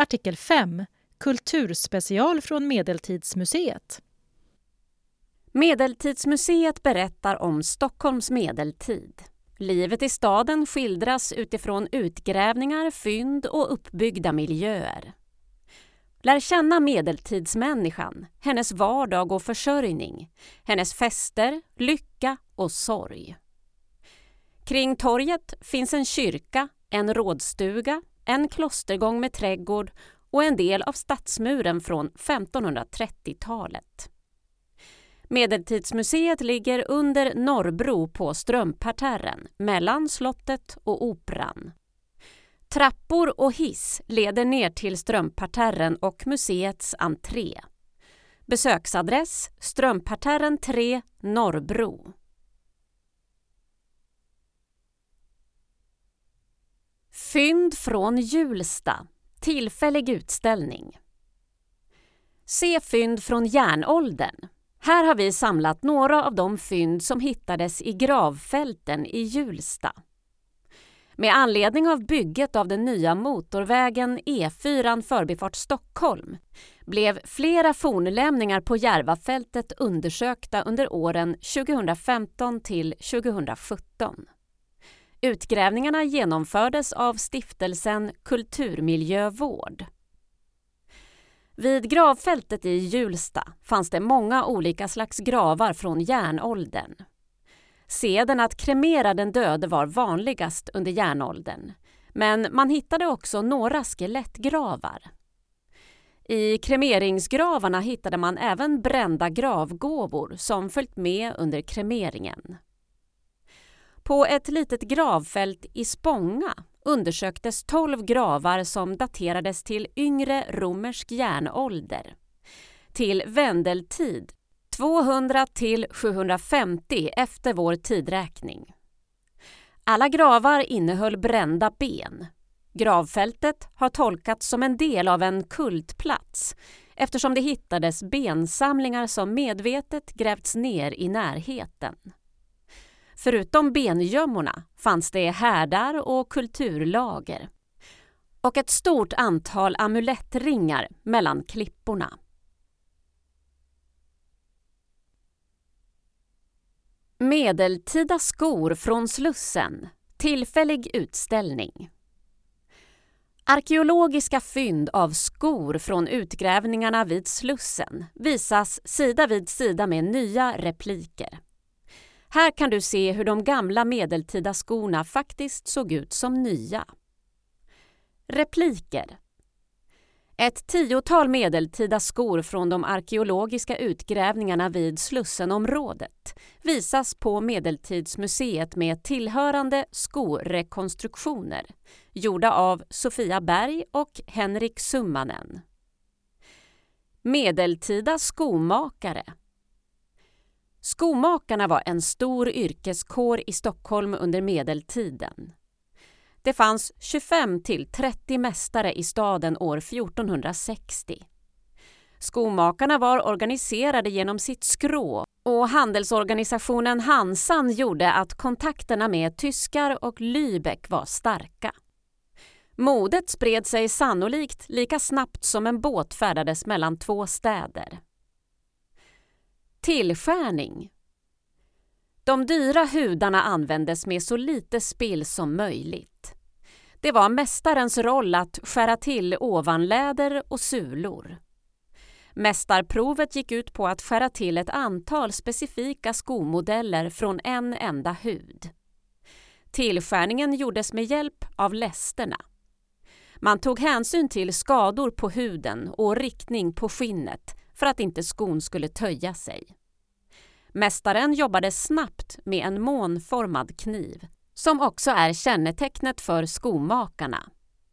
Artikel 5. Kulturspecial från Medeltidsmuseet. Medeltidsmuseet berättar om Stockholms medeltid. Livet i staden skildras utifrån utgrävningar, fynd och uppbyggda miljöer. Lär känna medeltidsmänniskan, hennes vardag och försörjning, hennes fester, lycka och sorg. Kring torget finns en kyrka, en rådstuga, en klostergång med trädgård och en del av stadsmuren från 1530-talet. Medeltidsmuseet ligger under Norrbro på Strömparterren, mellan slottet och operan. Trappor och hiss leder ner till Strömparterren och museets entré. Besöksadress: Strömparterren 3, Norrbro. Fynd från Hjulsta. Tillfällig utställning. Se fynd från järnåldern. Här har vi samlat några av de fynd som hittades i gravfälten i Hjulsta. Med anledning av bygget av den nya motorvägen E4 förbifart Stockholm blev flera fornlämningar på Järvafältet undersökta under åren 2015 till 2017. Utgrävningarna genomfördes av stiftelsen Kulturmiljövård. Vid gravfältet i Hjulsta fanns det många olika slags gravar från järnåldern. Seden att kremera den döde var vanligast under järnåldern, men man hittade också några skelettgravar. I kremeringsgravarna hittade man även brända gravgåvor som följt med under kremeringen. På ett litet gravfält i Spånga undersöktes 12 gravar som daterades till yngre romersk järnålder. Till vändeltid 200 till 750 efter vår tidräkning. Alla gravar innehöll brända ben. Gravfältet har tolkats som en del av en kultplats eftersom det hittades bensamlingar som medvetet grävts ner i närheten. Förutom bengömmorna fanns det härdar och kulturlager och ett stort antal amulettringar mellan klipporna. Medeltida skor från Slussen. Tillfällig utställning. Arkeologiska fynd av skor från utgrävningarna vid Slussen visas sida vid sida med nya repliker. Här kan du se hur de gamla medeltida skorna faktiskt såg ut som nya. Repliker. Ett 10-tal medeltida skor från de arkeologiska utgrävningarna vid Slussenområdet visas på Medeltidsmuseet med tillhörande skorekonstruktioner gjorda av Sofia Berg och Henrik Summanen. Medeltida skomakare. Skomakarna var en stor yrkeskår i Stockholm under medeltiden. Det fanns 25 till 30 mästare i staden år 1460. Skomakarna var organiserade genom sitt skrå och handelsorganisationen Hansan gjorde att kontakterna med tyskar och Lübeck var starka. Modet spred sig sannolikt lika snabbt som en båt färdades mellan två städer. Tillskärning. De dyra hudarna användes med så lite spill som möjligt. Det var mästarens roll att skära till ovanläder och sulor. Mästarprovet gick ut på att skära till ett antal specifika skomodeller från en enda hud. Tillskärningen gjordes med hjälp av lästerna. Man tog hänsyn till skador på huden och riktning på skinnet för att inte skon skulle töja sig. Mästaren jobbade snabbt med en månformad kniv, som också är kännetecknet för skomakarna.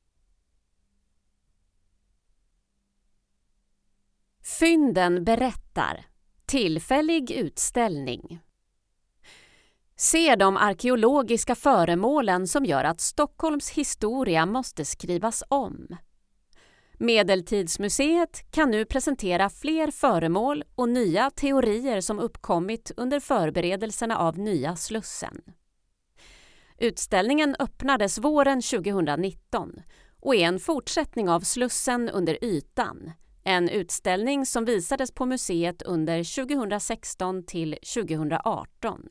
Fynden berättar. Tillfällig utställning. Se de arkeologiska föremålen som gör att Stockholms historia måste skrivas om. Medeltidsmuseet kan nu presentera fler föremål och nya teorier som uppkommit under förberedelserna av nya Slussen. Utställningen öppnades våren 2019 och är en fortsättning av Slussen under ytan, en utställning som visades på museet under 2016 till 2018.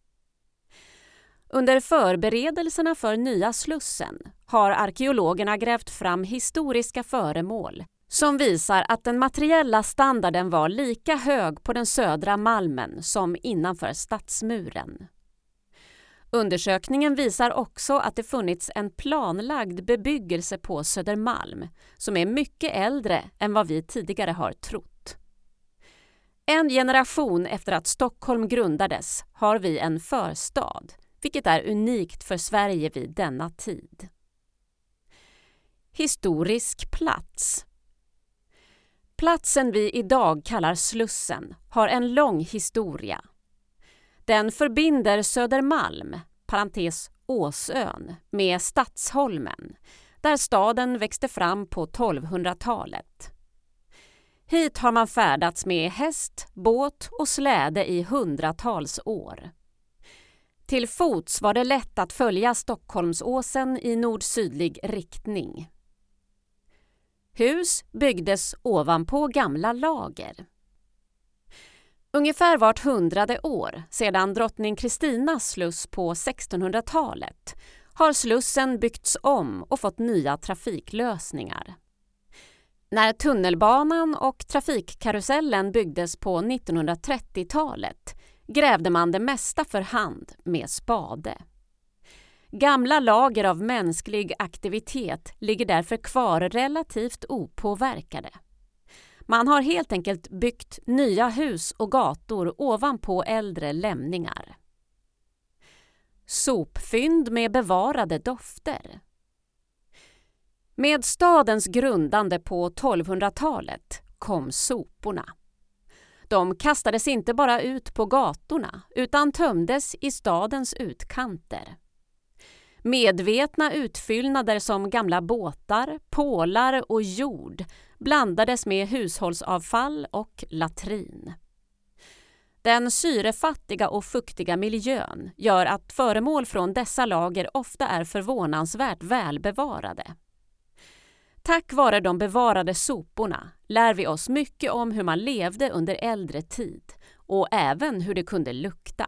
Under förberedelserna för nya Slussen har arkeologerna grävt fram historiska föremål som visar att den materiella standarden var lika hög på den södra Malmen som innanför stadsmuren. Undersökningen visar också att det funnits en planlagd bebyggelse på Södermalm som är mycket äldre än vad vi tidigare har trott. En generation efter att Stockholm grundades har vi en förstad, vilket är unikt för Sverige vid denna tid. Historisk plats. Platsen vi idag kallar Slussen har en lång historia. Den förbinder Södermalm, parentes Åsön, med Stadsholmen, där staden växte fram på 1200-talet. Hit har man färdats med häst, båt och släde i hundratals år. Till fots var det lätt att följa Stockholmsåsen i nord-sydlig riktning. Hus byggdes ovanpå gamla lager. Ungefär vart 100:e år sedan drottning Kristinas sluss på 1600-talet har Slussen byggts om och fått nya trafiklösningar. När tunnelbanan och trafikkarusellen byggdes på 1930-talet grävde man det mesta för hand med spade. Gamla lager av mänsklig aktivitet ligger därför kvar relativt opåverkade. Man har helt enkelt byggt nya hus och gator ovanpå äldre lämningar. Sopfynd med bevarade dofter. Med stadens grundande på 1200-talet kom soporna. De kastades inte bara ut på gatorna utan tömdes i stadens utkanter. Medvetna utfyllnader som gamla båtar, pålar och jord blandades med hushållsavfall och latrin. Den syrefattiga och fuktiga miljön gör att föremål från dessa lager ofta är förvånansvärt välbevarade. Tack vare de bevarade soporna lär vi oss mycket om hur man levde under äldre tid och även hur det kunde lukta.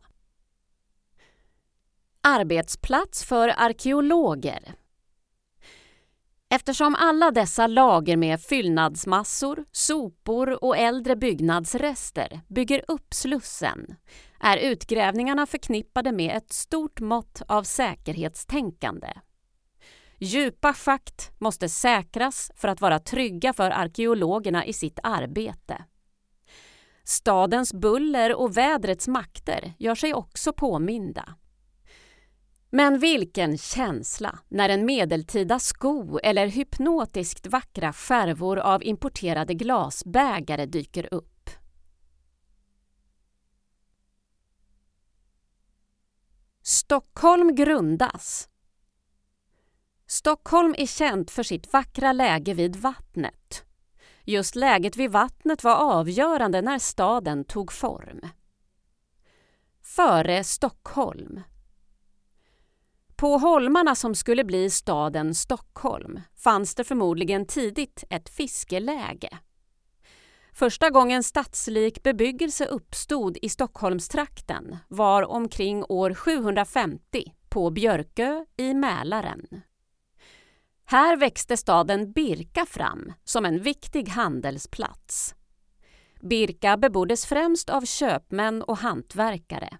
Arbetsplats för arkeologer. Eftersom alla dessa lager med fyllnadsmassor, sopor och äldre byggnadsrester bygger upp Slussen är utgrävningarna förknippade med ett stort mått av säkerhetstänkande. Djupa schakt måste säkras för att vara trygga för arkeologerna i sitt arbete. Stadens buller och vädrets makter gör sig också påminda. Men vilken känsla när en medeltida sko eller hypnotiskt vackra skärvor av importerade glasbägare dyker upp. Stockholm grundas. Stockholm är känt för sitt vackra läge vid vattnet. Just läget vid vattnet var avgörande när staden tog form. Före Stockholm. På holmarna som skulle bli staden Stockholm fanns det förmodligen tidigt ett fiskeläge. Första gången stadslik bebyggelse uppstod i Stockholmstrakten var omkring år 750 på Björkö i Mälaren. Här växte staden Birka fram som en viktig handelsplats. Birka beboddes främst av köpmän och hantverkare.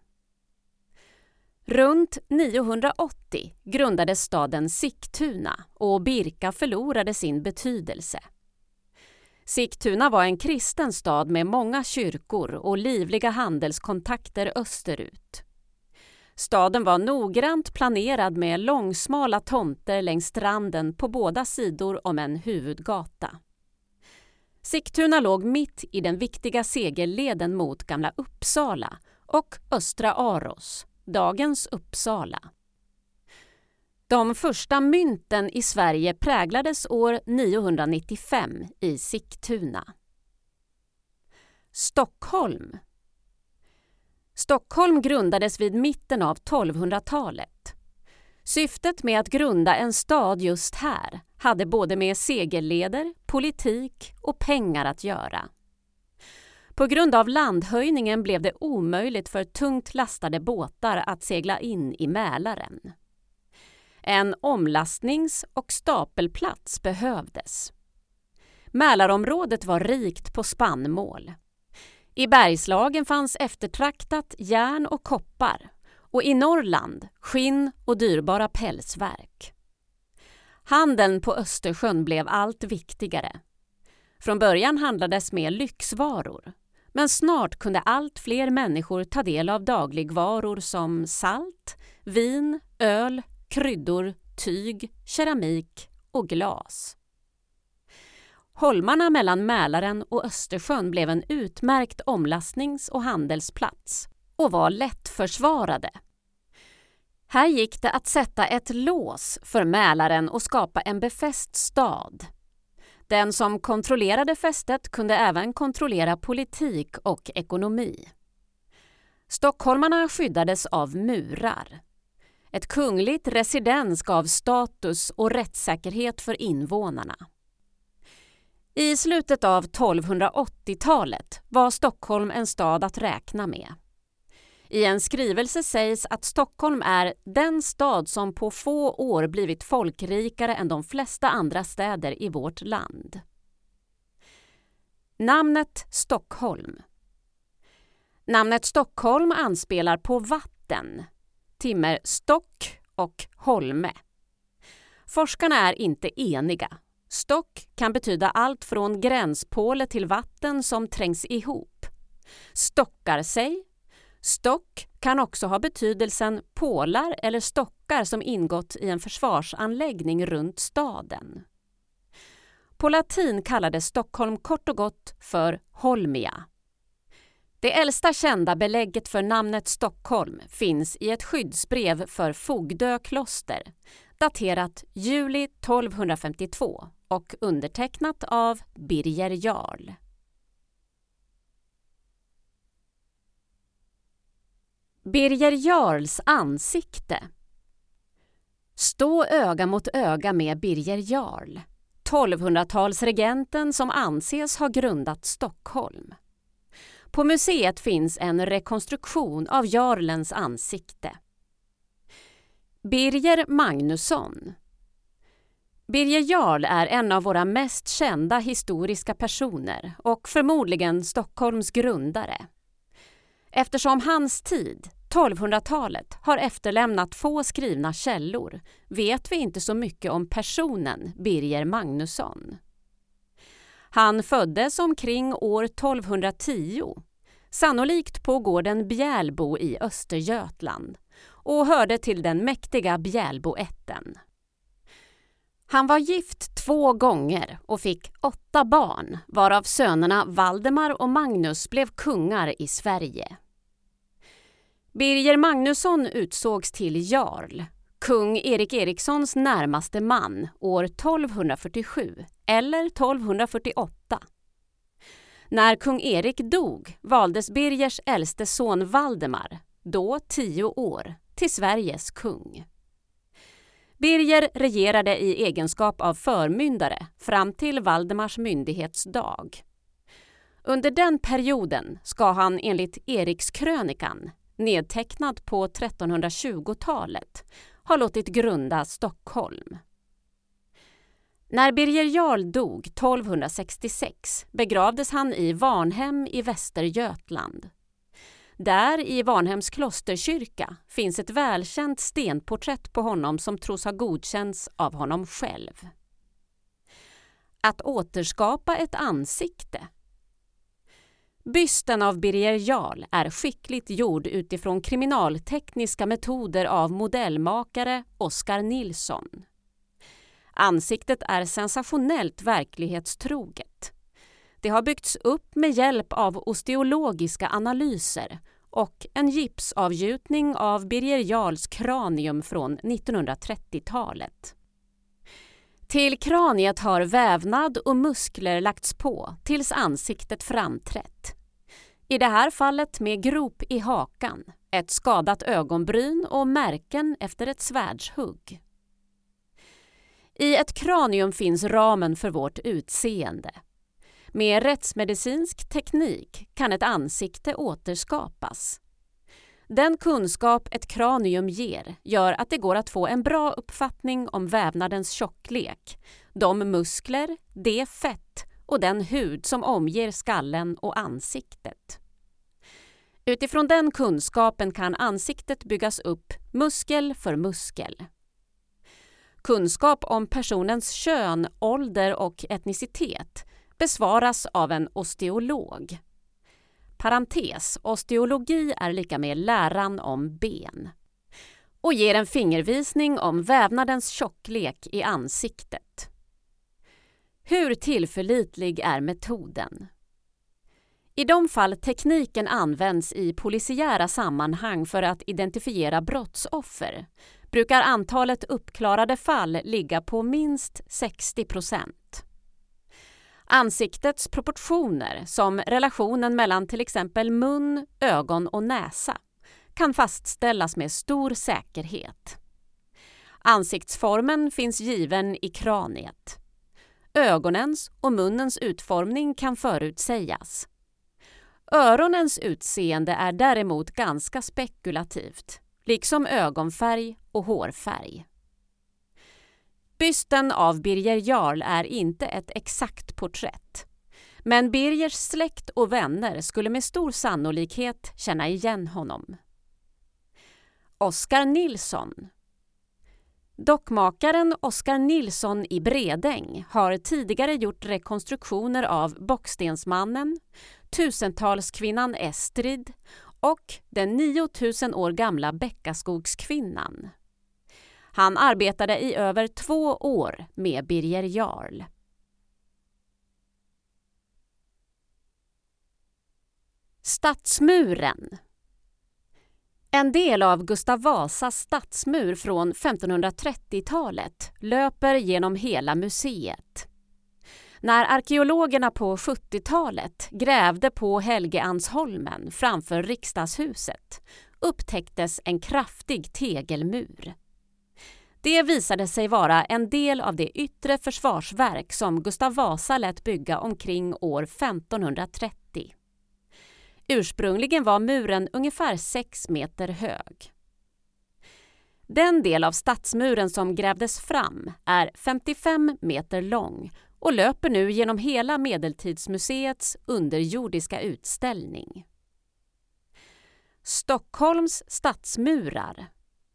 Runt 980 grundades staden Sigtuna och Birka förlorade sin betydelse. Sigtuna var en kristen stad med många kyrkor och livliga handelskontakter österut. Staden var noggrant planerad med långsmala tomter längs stranden på båda sidor om en huvudgata. Sigtuna låg mitt i den viktiga segelleden mot Gamla Uppsala och Östra Aros, dagens Uppsala. De första mynten i Sverige präglades år 995 i Sigtuna. Stockholm. Stockholm grundades vid mitten av 1200-talet. Syftet med att grunda en stad just här hade både med segelleder, politik och pengar att göra. På grund av landhöjningen blev det omöjligt för tungt lastade båtar att segla in i Mälaren. En omlastnings- och stapelplats behövdes. Mälarområdet var rikt på spannmål. I Bergslagen fanns eftertraktat järn och koppar och i Norrland skinn och dyrbara pälsverk. Handeln på Östersjön blev allt viktigare. Från början handlades med lyxvaror, men snart kunde allt fler människor ta del av dagligvaror som salt, vin, öl, kryddor, tyg, keramik och glas. Holmarna mellan Mälaren och Östersjön blev en utmärkt omlastnings- och handelsplats och var lättförsvarade. Här gick det att sätta ett lås för Mälaren och skapa en befäst stad. Den som kontrollerade fästet kunde även kontrollera politik och ekonomi. Stockholmarna skyddades av murar. Ett kungligt residens gav status och rättssäkerhet för invånarna. I slutet av 1280-talet var Stockholm en stad att räkna med. I en skrivelse sägs att Stockholm är den stad som på få år blivit folkrikare än de flesta andra städer i vårt land. Namnet Stockholm. Namnet Stockholm anspelar på vatten, timmer stock och holme. Forskarna är inte eniga. Stock kan betyda allt från gränspåle till vatten som trängs ihop. Stockar sig. Stock kan också ha betydelsen pålar eller stockar som ingått i en försvarsanläggning runt staden. På latin kallades Stockholm kort och gott för Holmia. Det äldsta kända belägget för namnet Stockholm finns i ett skyddsbrev för Fogdö kloster, daterat juli 1252 och undertecknat av Birger Jarl. Birger Jarls ansikte. Stå öga mot öga med Birger Jarl, 1200-talsregenten som anses ha grundat Stockholm. På museet finns en rekonstruktion av jarlens ansikte. Birger Magnusson. Birger Jarl är en av våra mest kända historiska personer och förmodligen Stockholms grundare. Eftersom hans tid, 1200-talet, har efterlämnat få skrivna källor vet vi inte så mycket om personen Birger Magnusson. Han föddes omkring år 1210, sannolikt på gården Bjälbo i Östergötland, och hörde till den mäktiga Bjälboätten. Han var gift 2 gånger och fick 8 barn, varav sönerna Valdemar och Magnus blev kungar i Sverige. Birger Magnusson utsågs till jarl, kung Erik Erikssons närmaste man, år 1247 eller 1248. När kung Erik dog valdes Birgers äldste son Valdemar, då 10 år, till Sveriges kung. Birger regerade i egenskap av förmyndare fram till Valdemars myndighetsdag. Under den perioden ska han enligt Erikskrönikan, nedtecknad på 1320-talet, ha låtit grunda Stockholm. När Birger Jarl dog 1266 begravdes han i Varnhem i Västergötland. Där i Varnhems klosterkyrka finns ett välkänt stenporträtt på honom som tros ha godkänts av honom själv. Att återskapa ett ansikte. Bysten av Birger Jarl är skickligt gjord utifrån kriminaltekniska metoder av modellmakare Oskar Nilsson. Ansiktet är sensationellt verklighetstroget. Det har byggts upp med hjälp av osteologiska analyser och en gipsavgjutning av Birger Jarls kranium från 1930-talet. Till kraniet har vävnad och muskler lagts på tills ansiktet framträtt. I det här fallet med grop i hakan, ett skadat ögonbryn och märken efter ett svärdshugg. I ett kranium finns ramen för vårt utseende. Med rättsmedicinsk teknik kan ett ansikte återskapas. Den kunskap ett kranium ger gör att det går att få en bra uppfattning om vävnadens tjocklek, de muskler, det fett och den hud som omger skallen och ansiktet. Utifrån den kunskapen kan ansiktet byggas upp muskel för muskel. Kunskap om personens kön, ålder och etnicitet besvaras av en osteolog. Parentes, osteologi är lika med läran om ben. Och ger en fingervisning om vävnadens tjocklek i ansiktet. Hur tillförlitlig är metoden? I de fall tekniken används i polisiära sammanhang för att identifiera brottsoffer brukar antalet uppklarade fall ligga på minst 60%. Ansiktets proportioner, som relationen mellan till exempel mun, ögon och näsa, kan fastställas med stor säkerhet. Ansiktsformen finns given i kraniet. Ögonens och munnens utformning kan förutsägas. Öronens utseende är däremot ganska spekulativt, liksom ögonfärg och hårfärg. Bysten av Birger Jarl är inte ett exakt porträtt, men Birgers släkt och vänner skulle med stor sannolikhet känna igen honom. Oskar Nilsson. Dockmakaren Oskar Nilsson i Bredäng har tidigare gjort rekonstruktioner av Bockstensmannen, tusentalskvinnan Estrid och den 9000 år gamla Bäckaskogskvinnan. Han arbetade i över 2 år med Birger Jarl. Stadsmuren. En del av Gustav Vasas stadsmur från 1530-talet löper genom hela museet. När arkeologerna på 70-talet grävde på Helgeandsholmen framför riksdagshuset upptäcktes en kraftig tegelmur. Det visade sig vara en del av det yttre försvarsverk som Gustav Vasa lät bygga omkring år 1530. Ursprungligen var muren ungefär 6 meter hög. Den del av stadsmuren som grävdes fram är 55 meter lång och löper nu genom hela Medeltidsmuseets underjordiska utställning. Stockholms stadsmurar.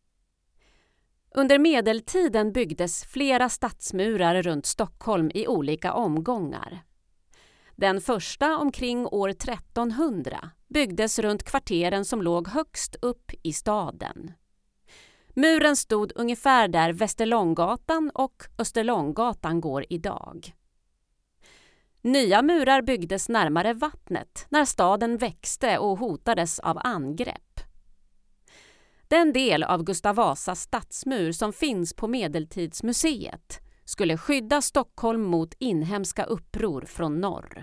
Under medeltiden byggdes flera stadsmurar runt Stockholm i olika omgångar. Den första omkring år 1300 byggdes runt kvarteren som låg högst upp i staden. Muren stod ungefär där Västerlånggatan och Österlånggatan går idag. Nya murar byggdes närmare vattnet när staden växte och hotades av angrepp. Den del av Gustav Vasas stadsmur som finns på Medeltidsmuseet skulle skydda Stockholm mot inhemska uppror från norr.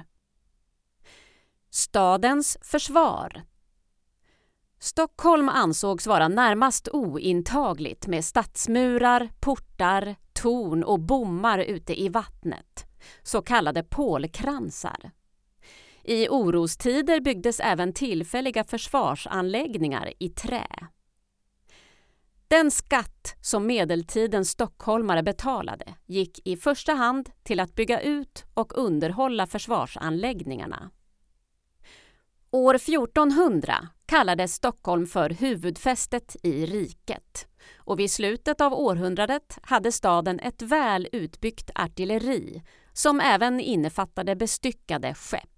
Stadens försvar. Stockholm ansågs vara närmast ointagligt med stadsmurar, portar, torn och bommar ute i vattnet, så kallade pålkransar. I orostider byggdes även tillfälliga försvarsanläggningar i trä. Den skatt som medeltidens stockholmare betalade gick i första hand till att bygga ut och underhålla försvarsanläggningarna. År 1400 kallades Stockholm för huvudfästet i riket och vid slutet av århundradet hade staden ett väl utbyggt artilleri som även innefattade bestyckade skepp.